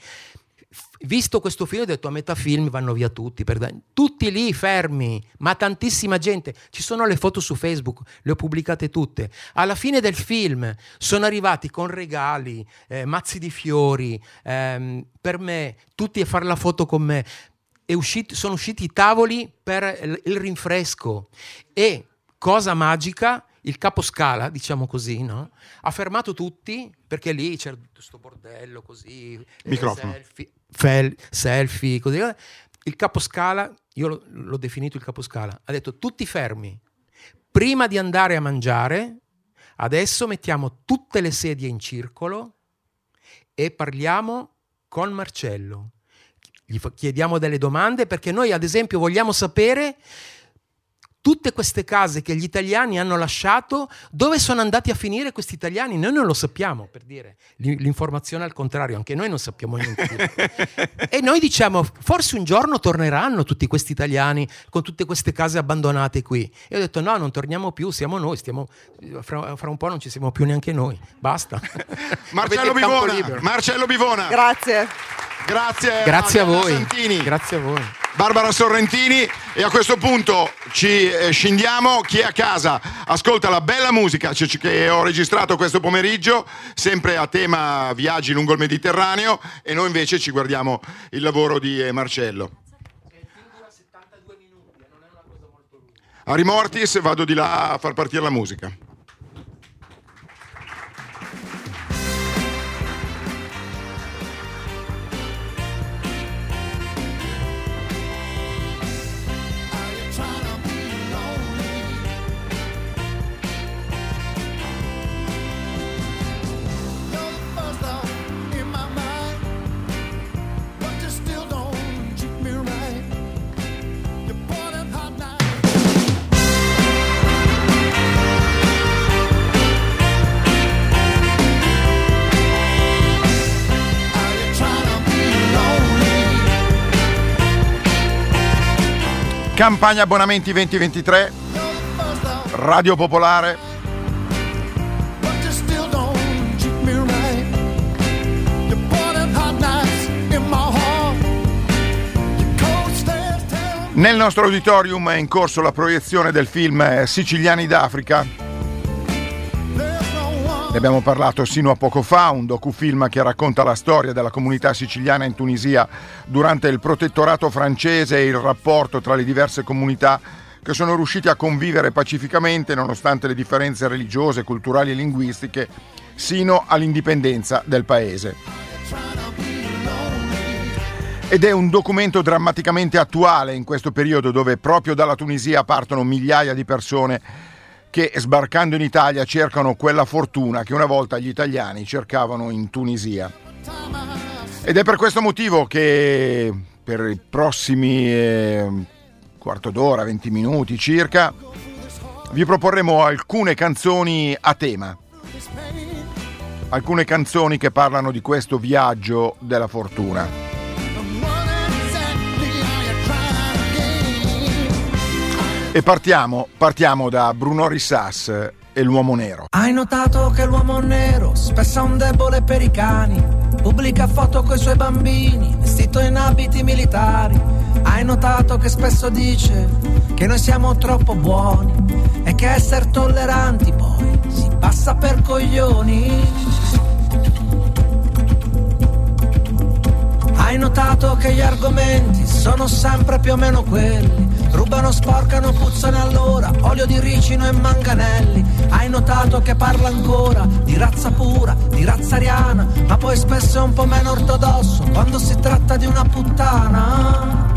Visto questo film ho detto a metà film vanno via tutti, per... tutti lì fermi, ma tantissima gente. Ci sono le foto su Facebook, le ho pubblicate tutte. Alla fine del film sono arrivati con regali, eh, mazzi di fiori, ehm, per me, tutti a fare la foto con me. È uscito, sono usciti i tavoli per il rinfresco e, cosa magica, il caposcala, diciamo così, no? Ha fermato tutti perché lì c'era tutto questo bordello così, Microfono. selfie, fel, selfie, così. Il caposcala, io l'ho, l'ho definito il caposcala, ha detto tutti fermi, prima di andare a mangiare, adesso mettiamo tutte le sedie in circolo e parliamo con Marcello. Gli chiediamo delle domande perché noi ad esempio vogliamo sapere tutte queste case che gli italiani hanno lasciato, dove sono andati a finire questi italiani? Noi non lo sappiamo, per dire. L'informazione al contrario, anche noi non sappiamo niente. E noi diciamo, forse un giorno torneranno tutti questi italiani con tutte queste case abbandonate qui. E ho detto no, non torniamo più, siamo noi, stiamo, fra, fra un po' non ci siamo più neanche noi, basta. Marcello Bivona, Marcello Bivona. Grazie. Grazie, Grazie a, a voi. Santini. Grazie a voi. Barbara Sorrentini, e a questo punto ci eh, scindiamo. Chi è a casa ascolta la bella musica c- c- che ho registrato questo pomeriggio, sempre a tema viaggi lungo il Mediterraneo, e noi invece ci guardiamo il lavoro di eh, Marcello. Harry Mortis, vado di là a far partire la musica. Campagna abbonamenti venti ventitré, Radio Popolare. Nel nostro auditorium è in corso la proiezione del film Siciliani d'Africa. Ne abbiamo parlato sino a poco fa, un docufilm che racconta la storia della comunità siciliana in Tunisia durante il protettorato francese e il rapporto tra le diverse comunità che sono riusciti a convivere pacificamente nonostante le differenze religiose, culturali e linguistiche, sino all'indipendenza del paese. Ed è un documento drammaticamente attuale in questo periodo dove proprio dalla Tunisia partono migliaia di persone che sbarcando in Italia cercano quella fortuna che una volta gli italiani cercavano in Tunisia. Ed è per questo motivo che per i prossimi eh, quarto d'ora, venti minuti circa, vi proporremo alcune canzoni a tema. Alcune canzoni che parlano di questo viaggio della fortuna. E partiamo, partiamo da Bruno Rissas e l'uomo nero. Hai notato che l'uomo nero spesso è un debole per i cani, pubblica foto coi suoi bambini, vestito in abiti militari. Hai notato che spesso dice che noi siamo troppo buoni e che essere tolleranti poi si passa per coglioni. Hai notato che gli argomenti sono sempre più o meno quelli: rubano, sporcano, puzzano allora, olio di ricino e manganelli. Hai notato che parla ancora di razza pura, di razza ariana, ma poi spesso è un po' meno ortodosso quando si tratta di una puttana.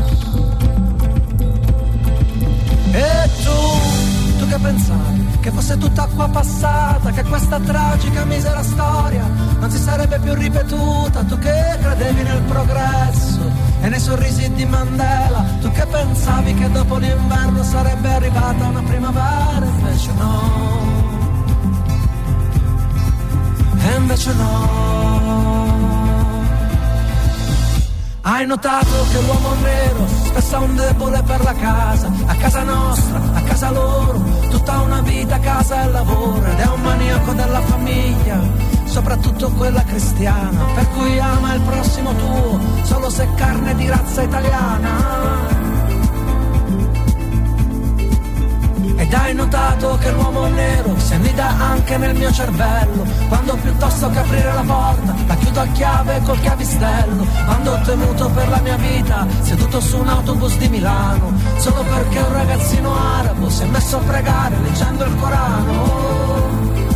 E tu, tu che pensavi che fosse tutta acqua passata, che questa tragica misera storia non si sarebbe più ripetuta? Tu che credevi nel progresso e nei sorrisi di Mandela, tu che pensavi che dopo l'inverno sarebbe arrivata una primavera, invece no, e invece no. Hai notato che l'uomo nero spesso è un debole per la casa, a casa nostra, a casa loro, tutta una vita a casa e lavoro, ed è un maniaco della famiglia, soprattutto quella cristiana, per cui ama il prossimo tuo solo se carne di razza italiana. Ed hai notato che l'uomo nero si annida anche nel mio cervello, quando piuttosto che aprire la porta la chiudo a chiave col chiavistello, quando ho temuto per la mia vita seduto su un autobus di Milano, solo perché un ragazzino arabo si è messo a pregare leggendo il Corano.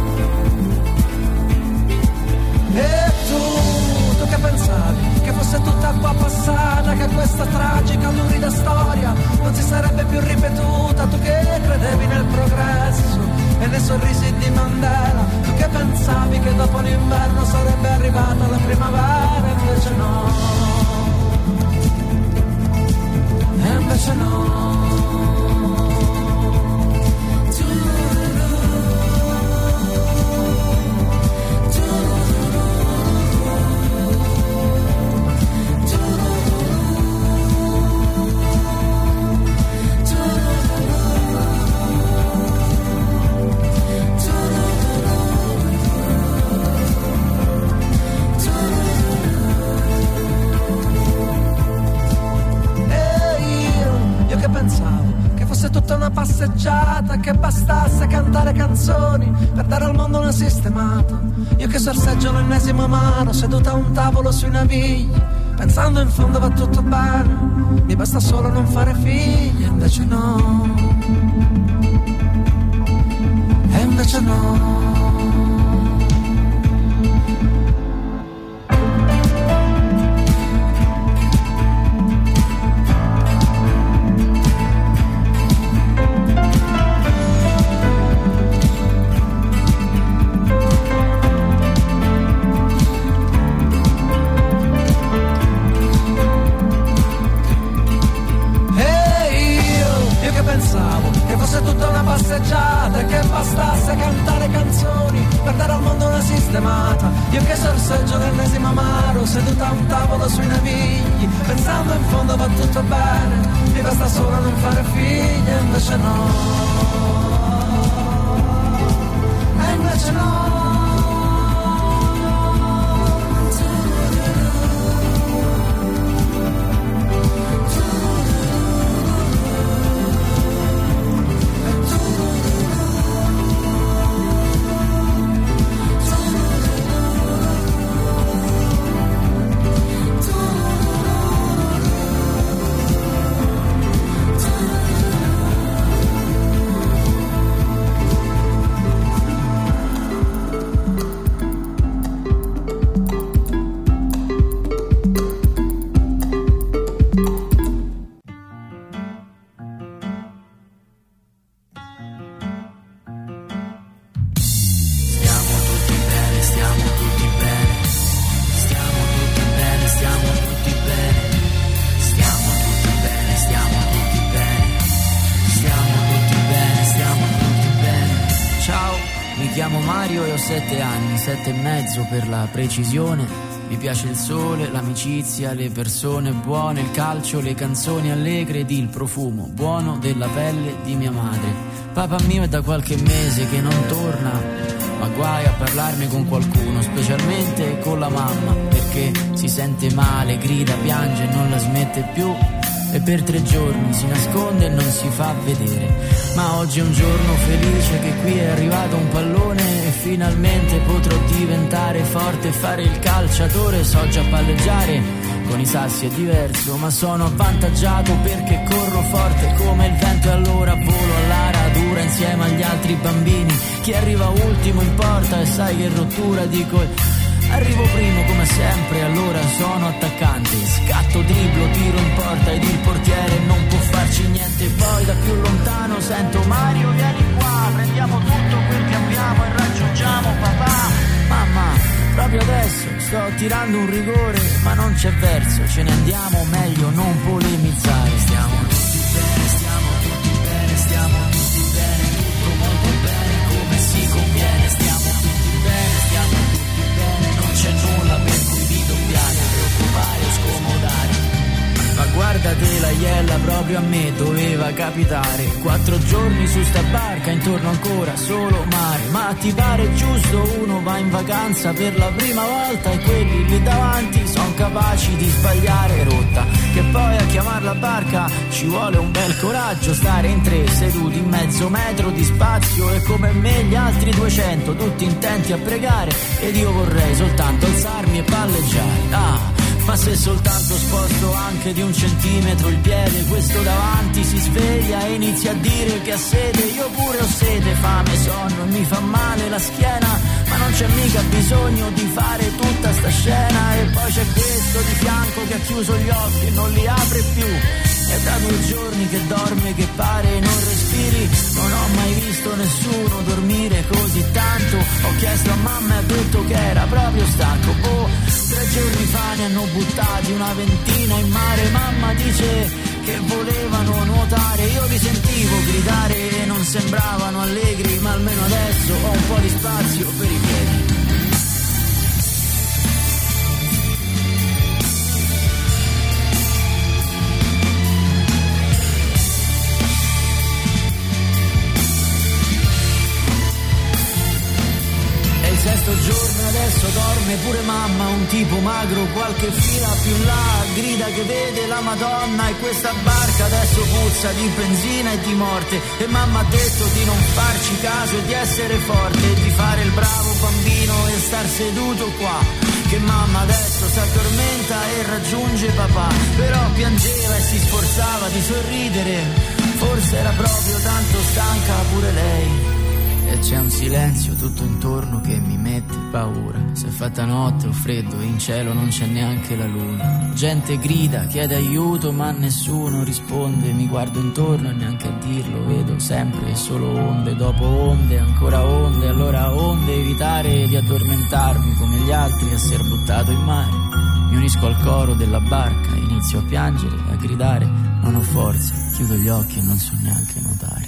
E tu, tu che pensavi che fosse tutta acqua passata, che questa tragica, lurida storia non si sarebbe più ripetuta? Tu che credevi nel progresso e nei sorrisi di Mandela, tu che pensavi che dopo l'inverno sarebbe arrivata la primavera, invece no, e invece no. Passeggiata che bastasse cantare canzoni per dare al mondo una sistemata. Io che sorseggio l'ennesimo amaro seduta a un tavolo sui navigli, pensando in fondo va tutto bene, mi basta solo non fare figli, invece no. invece no. Che fosse tutta una passeggiata e che bastasse cantare canzoni per dare al mondo una sistemata. Io che sorseggio l'ennesimo amaro seduta a un tavolo sui navigli, pensando in fondo va tutto bene, mi basta solo non fare figli, e invece no, e invece no. Sette anni, sette e mezzo per la precisione. Mi piace il sole, l'amicizia, le persone buone, il calcio, le canzoni allegre ed il profumo buono della pelle di mia madre. Papà mio è da qualche mese che non torna, ma guai a parlarne con qualcuno, specialmente con la mamma, perché si sente male, grida, piange e non la smette più. E per tre giorni si nasconde e non si fa vedere. Ma oggi è un giorno felice che qui è arrivato un pallone e finalmente potrò diventare forte e fare il calciatore. So già palleggiare, con i sassi è diverso, ma sono avvantaggiato perché corro forte come il vento e allora volo alla radura insieme agli altri bambini. Chi arriva ultimo importa e sai che rottura, dico arrivo primo come sempre, allora sono attaccante, scatto, dribblo, tiro in porta ed il portiere non può farci niente. Poi da più lontano sento Mario, vieni qua, prendiamo tutto quel che abbiamo e raggiungiamo papà. Mamma, proprio adesso sto tirando un rigore, ma non c'è verso, ce ne andiamo, meglio non polemizzare. Stiamo tutti bene, stiamo tutti bene, stiamo tutti bene, tutto molto bene come si conviene. Stiamo tutti bene, stiamo tutti bene, non c'è nulla per cui vi dobbiate preoccupare o scomodare. Ma guardate la iella, proprio a me doveva capitare. Quattro giorni su sta barca, intorno ancora solo mare. Ma ti pare giusto, uno va in vacanza per la prima volta e quelli lì davanti son capaci di sbagliare rotta. Che poi a chiamar la barca ci vuole un bel coraggio. Stare in tre seduti in mezzo metro di spazio e come me gli altri duecento tutti intenti a pregare. Ed io vorrei soltanto alzarmi e palleggiare. Ah, ma se soltanto sposto anche di un centimetro il piede, questo davanti si sveglia e inizia a dire che ha sede. Io pure ho sede, fame, sonno e mi fa male la schiena, ma non c'è mica bisogno di fare tutta sta scena. E poi c'è questo di fianco che ha chiuso gli occhi e non li apre più. È da due giorni che dorme, che pare non respiri. Non ho mai visto nessuno dormire così tanto. Ho chiesto a mamma e ha detto che era proprio stanco. Oh, tre giorni fa ne hanno buttati una ventina in mare. Mamma dice che volevano nuotare. Io li sentivo gridare e non sembravano allegri, ma almeno adesso ho un po' di spazio per i piedi. Sesto giorno adesso dorme pure mamma, un tipo magro qualche fila più in là, grida che vede la Madonna e questa barca adesso puzza di benzina e di morte. E mamma ha detto di non farci caso e di essere forte e di fare il bravo bambino e star seduto qua, che mamma adesso si addormenta e raggiunge papà. Però piangeva e si sforzava di sorridere, forse era proprio tanto stanca pure lei. e c'è un silenzio tutto intorno che mi mette paura. Se è fatta notte o freddo e in cielo non c'è neanche la luna. Gente grida, chiede aiuto ma nessuno risponde. Mi guardo intorno e neanche a dirlo vedo sempre solo onde dopo onde, ancora onde, allora onde, evitare di addormentarmi come gli altri, essere buttato in mare. Mi unisco al coro della barca, inizio a piangere, a gridare, non ho forza, chiudo gli occhi e non so neanche nuotare.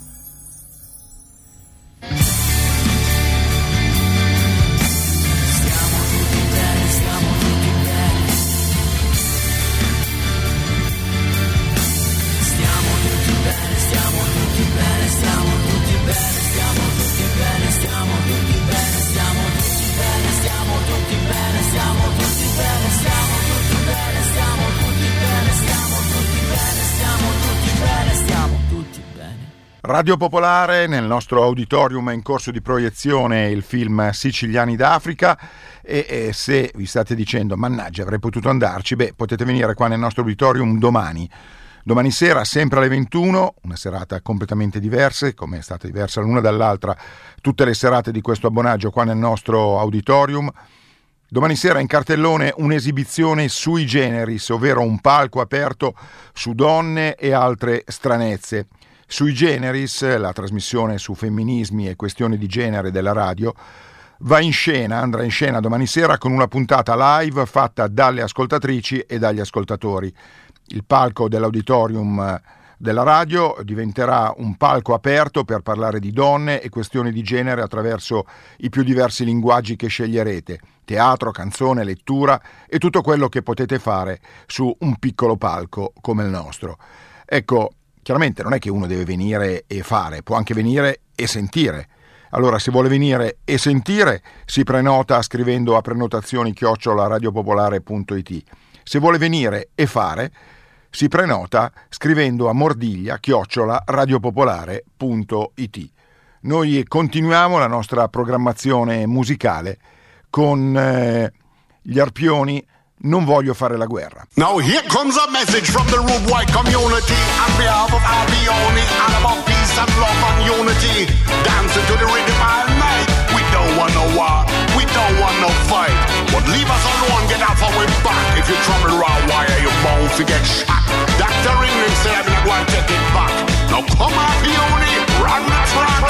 Radio Popolare, nel nostro auditorium è in corso di proiezione il film Siciliani d'Africa e, e se vi state dicendo mannaggia avrei potuto andarci, beh potete venire qua nel nostro auditorium domani. Domani sera sempre alle ventuno, una serata completamente diversa, come è stata diversa l'una dall'altra tutte le serate di questo abbonaggio qua nel nostro auditorium. Domani sera in cartellone un'esibizione sui generis, ovvero un palco aperto su donne e altre stranezze. Sui generis, la trasmissione su femminismi e questioni di genere della radio, va in scena, andrà in scena domani sera con una puntata live fatta dalle ascoltatrici e dagli ascoltatori. Il palco dell'auditorium della radio diventerà un palco aperto per parlare di donne e questioni di genere attraverso i più diversi linguaggi che sceglierete: teatro, canzone, lettura e tutto quello che potete fare su un piccolo palco come il nostro. Ecco, chiaramente non è che uno deve venire e fare, può anche venire e sentire. Allora, se vuole venire e sentire, si prenota scrivendo a prenotazioni chiocciola radiopopolare punto it. Se vuole venire e fare, si prenota scrivendo a mordiglia chiocciola radiopopolare punto it. Noi continuiamo la nostra programmazione musicale con eh, gli Arpioni. Non voglio fare la guerra. Now here comes a message from the rude white community on behalf of Albioni, all about peace and love and unity. Dancing to the rhythm all night. We don't want no war, we don't want no fight. But leave us alone, get off our back. If you trouble around wire, you're bound to get shot. Doctor England said I'm not going to take it back. Now come Albioni, run the track.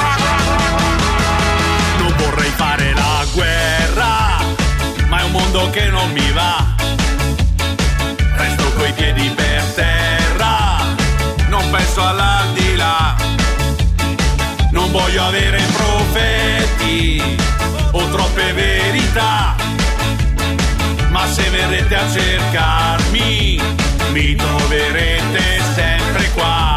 Non vorrei fare la guerra, ma è un mondo che non mi va. Resto coi piedi per terra, non penso all'aldilà. Non voglio avere profeti o troppe verità, ma se verrete a cercarmi mi troverete sempre qua.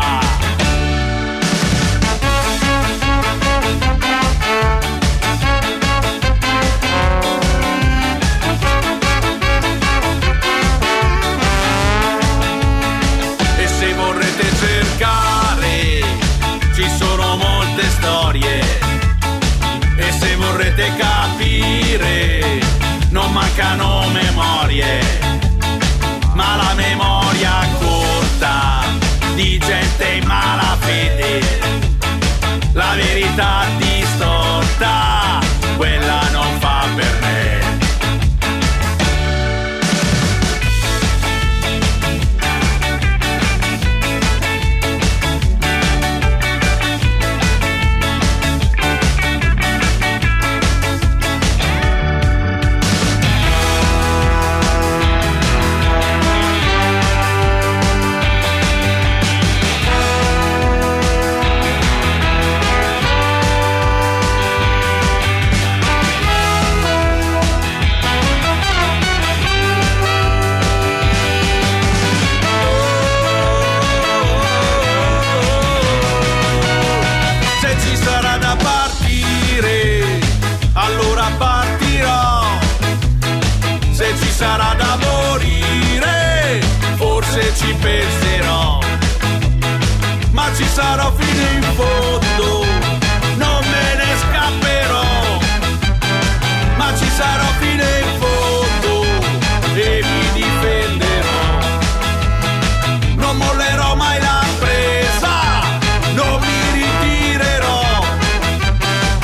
Ci sono molte storie e se vorrete capire non mancano memorie, ma la memoria corta di gente in malafede, la verità distorta, quella non fa per me. Sarà da morire, forse ci penserò, ma ci sarò fino in fondo, non me ne scapperò, ma ci sarò fino in fondo e mi difenderò, non mollerò mai la presa, non mi ritirerò,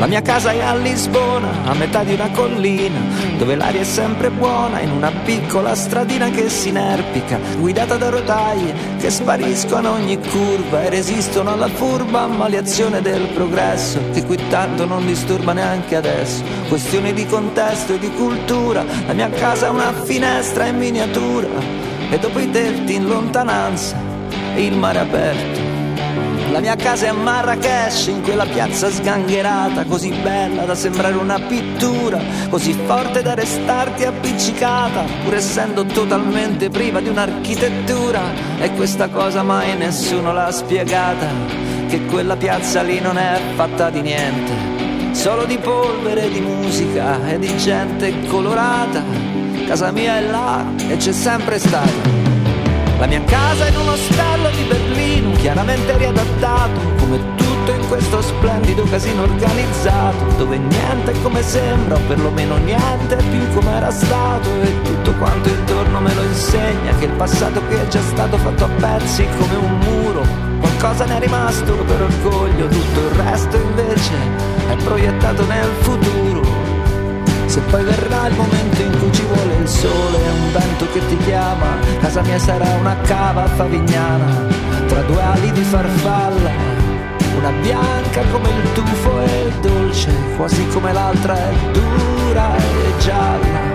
La mia casa è a Lisbona, a metà di una collina, dove l'aria è sempre buona, in una piccola stradina che si inerpica, guidata da rotaie che spariscono a ogni curva e resistono alla furba ammaliazione del progresso, che qui tanto non disturba neanche adesso. Questioni di contesto e di cultura, la mia casa è una finestra in miniatura, e dopo i tetti in lontananza il mare aperto. La mia casa è a Marrakesh, in quella piazza sgangherata, così bella da sembrare una pittura, così forte da restarti appiccicata, pur essendo totalmente priva di un'architettura. E questa cosa mai nessuno l'ha spiegata, che quella piazza lì non è fatta di niente, solo di polvere, di musica e di gente colorata. Casa mia è là e c'è sempre stata. La mia casa è in un ostello di Berlino, chiaramente riadattato, come tutto in questo splendido casino organizzato, dove niente è come sembra, o perlomeno niente è più come era stato, e tutto quanto intorno me lo insegna, che il passato qui è già stato fatto a pezzi come un muro. Qualcosa ne è rimasto per orgoglio, tutto il resto invece è proiettato nel futuro. Se poi verrà il momento in cui ci vuole il sole e un vento che ti chiama, casa mia sarà una cava favignana, tra due ali di farfalla, una bianca come il tufo e il dolce, quasi come l'altra è dura e gialla.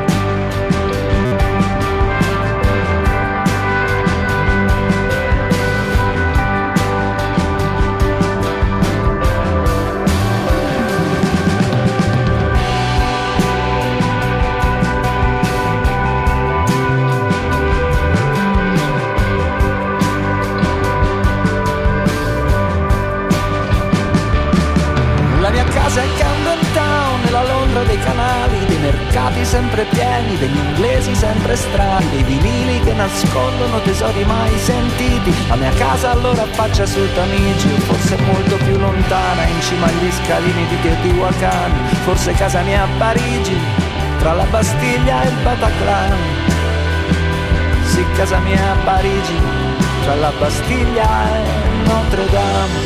Dei canali, dei mercati sempre pieni, degli inglesi sempre strani, dei vinili che nascondono tesori mai sentiti. La mia casa allora affaccia sul Tamigi, forse molto più lontana, in cima agli scalini di Teotihuacan. Forse casa mia a Parigi, tra la Bastiglia e il Bataclan. Sì, casa mia a Parigi, tra la Bastiglia e Notre Dame.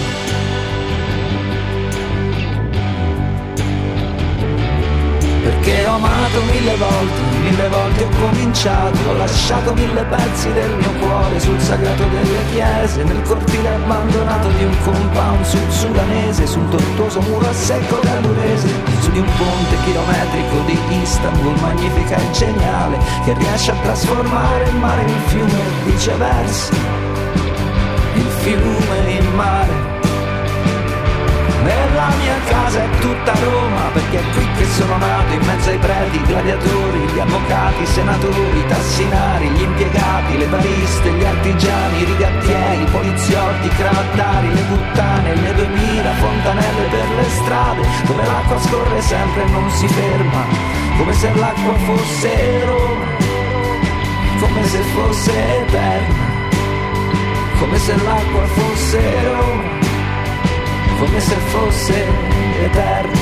Perché ho amato mille volte, mille volte ho cominciato, ho lasciato mille pezzi del mio cuore sul sagrato delle chiese, nel cortile abbandonato di un compound sud-sudanese, su un tortuoso muro a secco gallurese, su di un ponte chilometrico di Istanbul, magnifica e geniale, che riesce a trasformare il mare in fiume e viceversa, il fiume in mare. Nella mia casa è tutta Roma, perché è qui che sono nato, in mezzo ai preti, i gladiatori, gli avvocati, i senatori, i tassinari, gli impiegati, le bariste, gli artigiani, i rigattieri, i poliziotti, i cravattari, le puttane, le duemila fontanelle per le strade, dove l'acqua scorre sempre e non si ferma, come se l'acqua fosse Roma, come se fosse eterna, come se l'acqua fosse Roma, come se fosse eterna.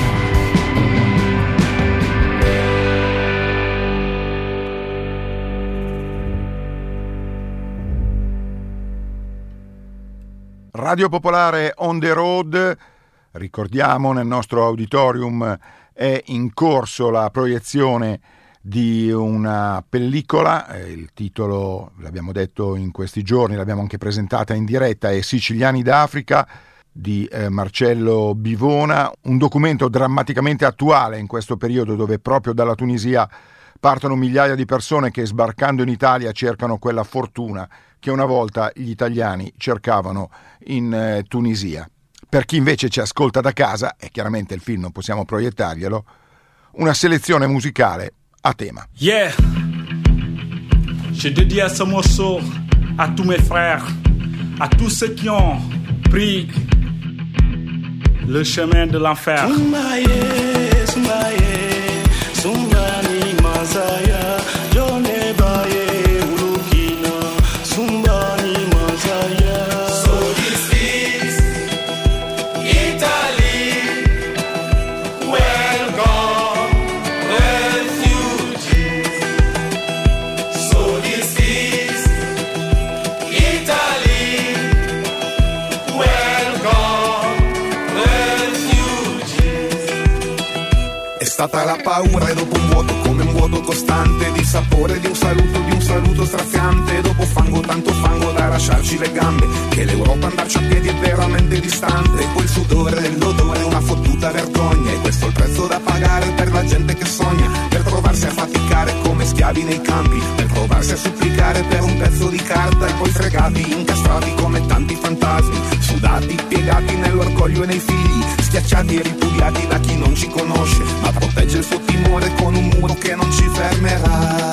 Radio Popolare on the road, ricordiamo, nel nostro auditorium è in corso la proiezione di una pellicola, eh, il titolo l'abbiamo detto in questi giorni, l'abbiamo anche presentata in diretta, è Siciliani d'Africa di eh, Marcello Bivona, un documento drammaticamente attuale in questo periodo, dove proprio dalla Tunisia partono migliaia di persone che, sbarcando in Italia, cercano quella fortuna che una volta gli italiani cercavano in eh, Tunisia. Per chi invece ci ascolta da casa, e chiaramente il film non possiamo proiettarglielo, una selezione musicale a tema. Yeah, je dédie ce morceau à tous mes frères, à tous ceux qui ont pris le chemin de l'enfer. Sumbaye, sumbaye, sumbani mazaya, jone baye ulukina, sumbani mazaya. So this is Italy, welcome refugees. So this is Italy, welcome refugees. stata la paura e dopo un vuoto come un vuoto costante, di sapore di un saluto, di un saluto straziante, dopo fango, tanto fango da lasciarci le gambe, che l'Europa andarci a piedi è veramente distante, e poi il sudore dell'odore è una fottuta vergogna, e questo è il prezzo da pagare per la gente che sogna, per trovarsi a faticare come schiavi nei campi, per trovarsi a supplicare per un pezzo di carta, e poi fregati, incastrati come tanti fantasmi, sudati, piegati nell'orgoglio e nei figli, schiacciati e ripudiati da chi non ci conosce, ma protegge il suo timore con un muro che non ci fermerà.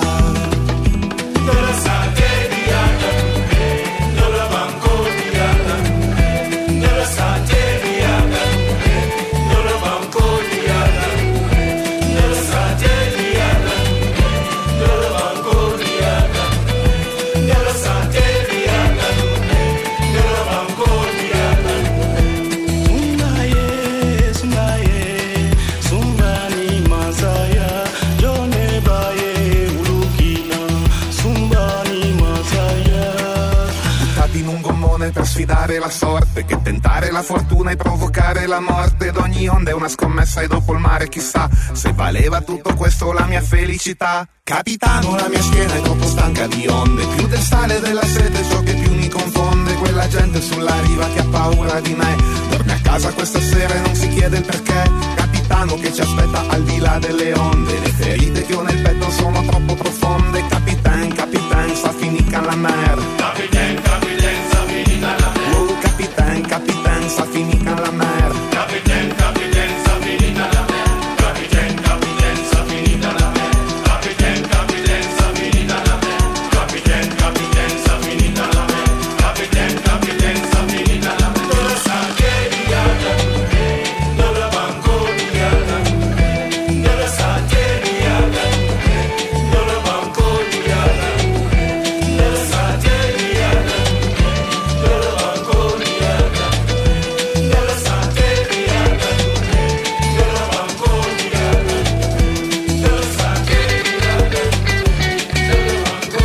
Per sfidare la sorte, che tentare la fortuna e provocare la morte, ed ogni onda è una scommessa e dopo il mare chissà se valeva tutto questo la mia felicità. Capitano, la mia schiena è troppo stanca di onde, più del sale della sete ciò che più mi confonde, quella gente sulla riva che ha paura di me, dorme a casa questa sera e non si chiede il perché. Capitano, che ci aspetta al di là delle onde, le ferite che ho nel petto sono troppo profonde. Capitan, capitan, sta finica la mer. Capitan, capitan, sta finica la mer. Oh, capitan, capitan, sta finica la mer. Capitan, capitan, sta finica la mer. Capitan, capitan, sta finica la mer. Capitan, capitan, sta finica la mer. Capitan, capitan, sta finica la mer. Capitan, capitan, sta finica la mer. Dove sta che viaggia? Dove banco viaggia? Dove sta che viaggia? Dove banco viaggia? Dove sta che viaggia? Dove banco viaggia? Dove sta che viaggia? Dove banco viaggia? Dove sta che viaggia? Dove banco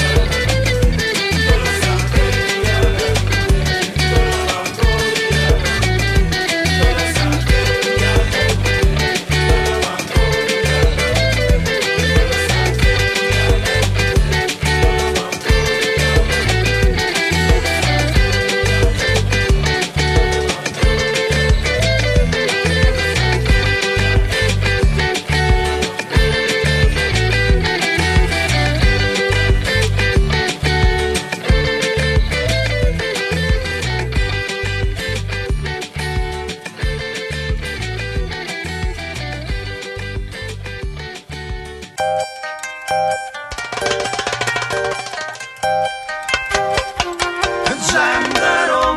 Genero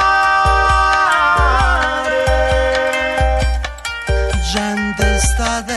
mare, gente sta